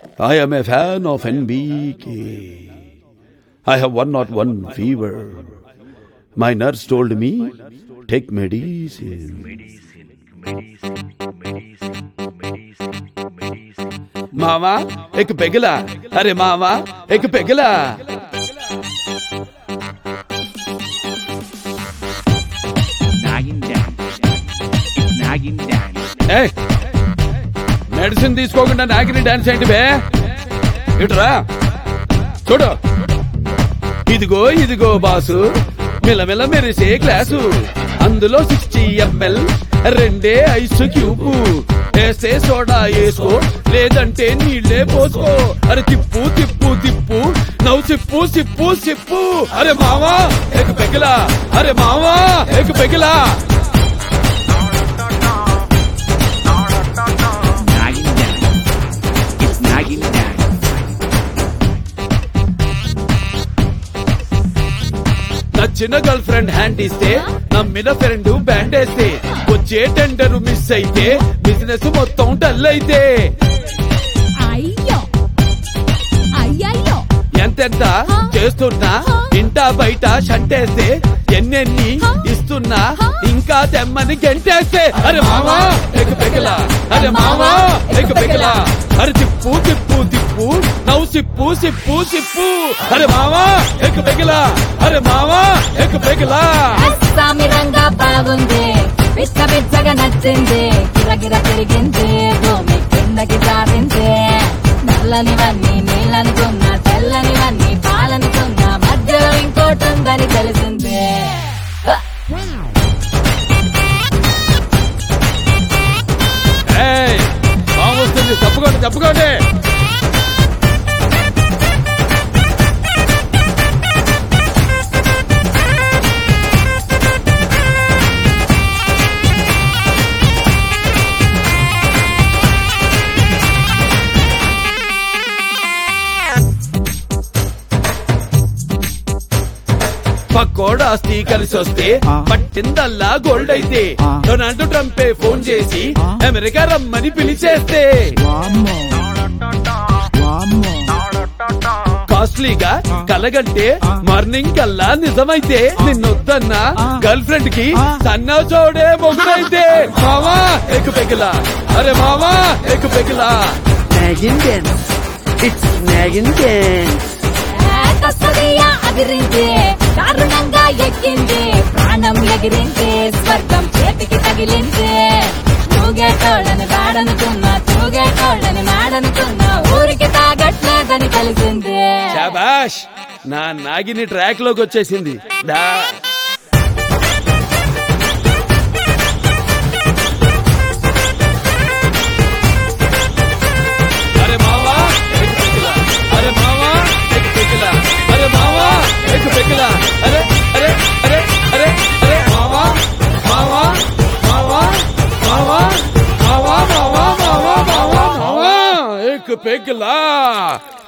I am a fan of NBK. I have 101 fever. My nurse told me, take medicine. मामा एक पेगला, अरे मामा एक पेगला. Medicine తీసుకోకుండా నాగిని dance ఏంటి బే? ఇటురా చూడు, ఇదిగో ఇదిగో బాసు, మిలమిల మెరిసే గ్లాసు, అందులో 60 ml రెండే ఐస్ క్యూబు, వేస్తే సోడా వేసుకో లేదంటే నీళ్లే పోసుకో. అరే తిప్పు తిప్పు తిప్పు, నవ్వు సిప్పు సిప్పు సిప్పు. అరే మావా ఎక్ పెగలా, అరే మావా ఎక్ పెగలా. నచ్చిన గర్ల్ ఫ్రెండ్ హ్యాండ్ ఇస్తే, నమ్మిన ఫ్రెండ్ బ్యాండ్ వేస్తే, వచ్చే టెండర్ మిస్ అయితే బిజినెస్ మొత్తం డల్ అయితే. ఎంతెంత చేస్తున్నా ఇంటా బయట షంటేస్తే, ఎన్నెన్ని ఇస్తున్నా ఇంకా తెమ్మని గంటేస్తే. అరే మావా ఎక్ పెగలా, అరే మావా ఎక్ పెగలా. అరే తిప్పు తిప్పు తిప్పు, నవ్వు సిప్పు సిప్పు సిప్పు. అరే మావా ఎక్ పెగలా, అరే మావా ఎక్ పెగలా. సామిరంగా బాగుంది, పిచ్చ పిచ్చగా నచ్చింది, గిరగిర తిరిగింది, భూమి కిందకి జారింది. నల్లనివన్నీ నీళ్ళనుకున్నా, తెల్లనివన్నీ పాలనుకున్నా, మధ్యలో ఇంకోటి ఉందని తెలిసింది. బాగుంటుంది, తప్పుకోండి తప్పుకోండి. పక్కోడ ఆస్తి కలిసి వస్తే పట్టిందల్లా గోల్డ్ అయితే, డొనాల్డ్ ట్రంపే ఫోన్ చేసి అమెరికా రమ్మని పిలిచేస్తే, కాస్ట్లీగా కలగంటే మార్నింగ్ కల్లా నిజమైతే, నిన్నొద్దన్న గర్ల్ ఫ్రెండ్ కి సన్నా చోడే మొగుడైతే. మావా ఎక్ పెగలా, అరే మావా ఎక్ పెగలా. అదిరింది, దారుణంగా ఎక్కింది, ప్రాణం ఎగిరింది, స్వర్గం చేతికి తగిలింది. తూగేటోళ్ళని వాడనుకున్నా, తూగేటోళ్ళని నాడనుకున్నా, ఊరికి తాగట్లేదని కలిసింది. శాబాష్, నా నాగిని ట్రాక్ లోకి వచ్చేసింది. అరే మావా ఎక్ పెగలా, అరే మావా ఎక్ పెగలా, అరే మావా ఎక్ పెగలా. అరే అరే అరే అరే అరే మావా మావా మావా మావా మావా మావా మావా మావా మావా ఎక్ పెగలా.